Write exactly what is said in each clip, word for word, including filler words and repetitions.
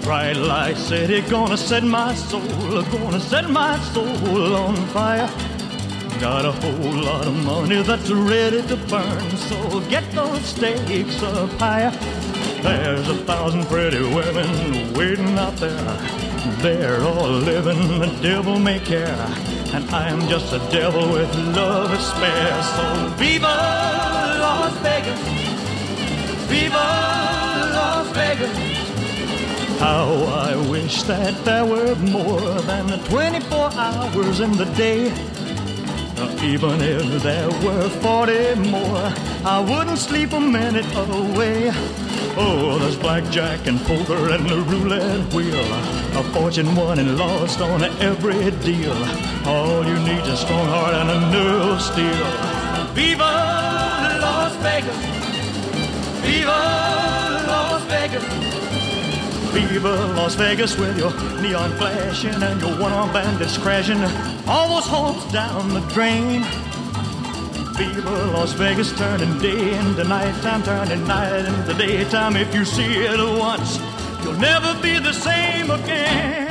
Bright light city, gonna set my soul, gonna set my soul on fire. Got a whole lot of money that's ready to burn, so get those stakes up higher. There's a thousand pretty women waiting out there. They're all living the devil may care, and I am just a devil with love to spare. So viva Las Vegas, viva Las Vegas. How I wish that there were more than twenty-four hours in the day. Even if there were forty more, I wouldn't sleep a minute away. Oh, there's blackjack and poker and the roulette wheel, a fortune won and lost on every deal. All you need is a strong heart and a nerve of steel. Viva Las Vegas, viva Las Vegas, viva Las Vegas, with your neon flashing and your one-armed bandits crashing all those hopes down the drain. Viva Las Vegas, turning day into nighttime, turning night into daytime. If you see it once, you'll never be the same again.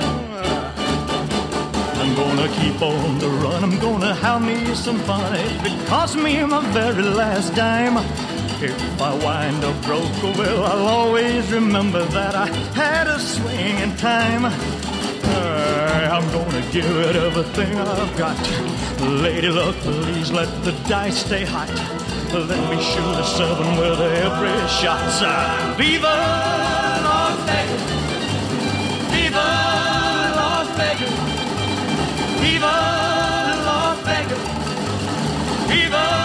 I'm gonna keep on the run, I'm gonna have me some fun. It cost me my very last dime. If I wind up broke, well, I'll always remember that I had a swing in time. Uh, I'm gonna give it everything I've got. Lady luck, please let the dice stay hot. Let me shoot a seven with every shot. Uh, Viva Las Vegas, viva Las Vegas, viva Las Vegas, viva